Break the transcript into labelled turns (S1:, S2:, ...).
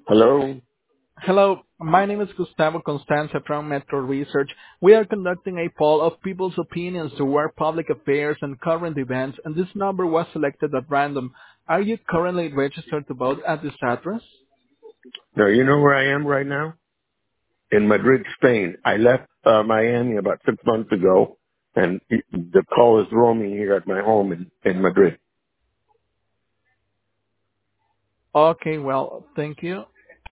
S1: Hello?
S2: Hello, my name is Gustavo Constanza from Metro Research. We are conducting a poll of people's opinions toward public affairs and current events, and this number was selected at random. Are you currently registered to vote at this address?
S1: Now, you know where I am right now? In Madrid, Spain. I left Miami about 6 months ago, and the call is roaming here at my home in Madrid.
S2: Okay, well, thank you.